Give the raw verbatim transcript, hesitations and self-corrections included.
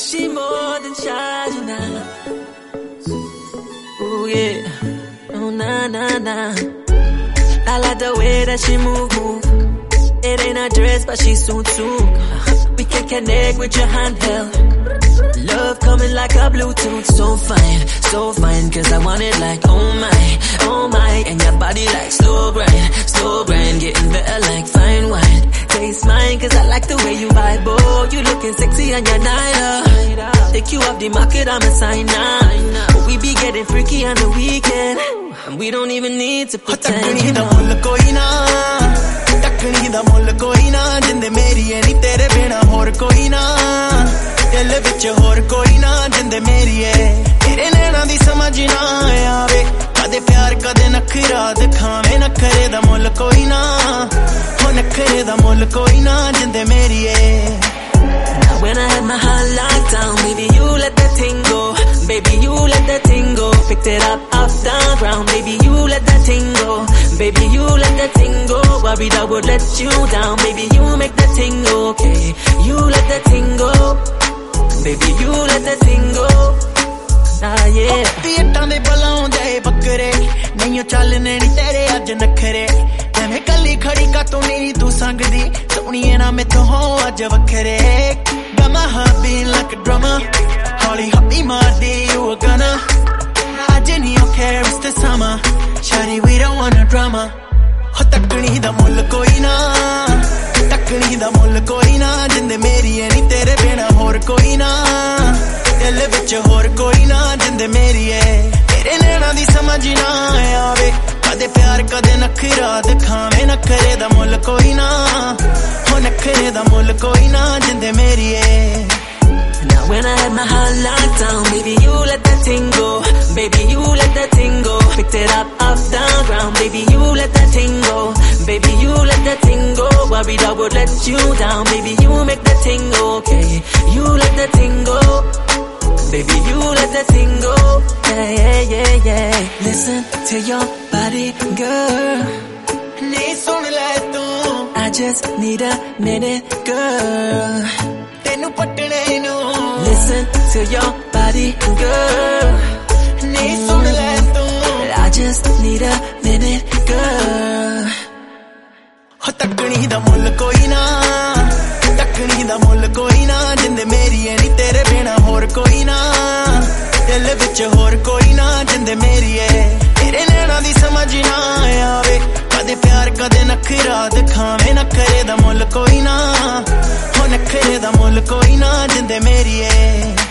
she more than Shajana. Ooh yeah, oh na na na. I like the way that she move, move. It ain't a dress, but she suit suit. We can connect with your handheld. Love coming like a Bluetooth. So fine, so fine, cause I want it like oh my, oh my. And your body like slow grind, slow grind. Getting better like fine wine. Taste mine, cause I like the way you vibe. Oh, you looking sexy on your night up. Take you off the market, I'm a sign now. But we be getting freaky on the weekend, and we don't even need to pretend, you know. Takni da mull koi na, jinde meri hai ni tere bina hor koi na. Dil vich hor koi na, jinde meri hai. Tere naina di samajh na aave, kade pyar kade nakhra dikhave. Nakhre da mull koi na, ho nakhre da mull koi na, jinde meri hai. Now when I had my whole lockdown, baby you let that thing go. Baby you let that thing go. Picked it up off the ground, baby you let that thing go. Baby you let that thing go. Worried I would let you down, baby you make that thing okay. You let that thing go. Baby you let that thing go. Ah yeah. Pietan de balon de bakre, nahi chalne ni tere aj nakhre. Main kalli khadi ka tu nahi tu sang di, soniye na main to ho aj vakhre. Got my heart beating like a drummer. Holly hoppy my day you a gunner. I didn't care it's the summer. Shawty we don't want no drama. Ho takni da mull koi na, takni da mull koi na, jinde meri hai ni tere bina hor koi na. Dil vich hor koi na, jinde meri hai. Tere naina di samajh na aave, kade pyar kade nakhra dikhave. Nakhre da mull koi na, ho nakhre da mull koi na, jinde meri hai. Now when I had my whole lockdown, baby you let that thing go. Baby you let that thing go. Picked it up off the ground, baby you let that thing go. Baby you let that thing go. Worried I would let you down, baby you make that thing okay. You let that thing go. Baby you let that thing go. Yeah yeah yeah yeah. Listen to your body, girl. Nee sun le tu, I just need a minute, girl. Tenu patne nu. Listen to your body, girl. Nee sun le tu, I just need a minute, girl. ho takni da mull koi na, takni da mull koi na, jinde meri hai ni tere bina hor koi na. Dil vich hor koi na, jinde meri hai. Tere naina di samajh na aave, kade pyar kade nakhra dikhave. Nakhre da mull koi na, ho nakhre da mull koi na, jinde meri hai.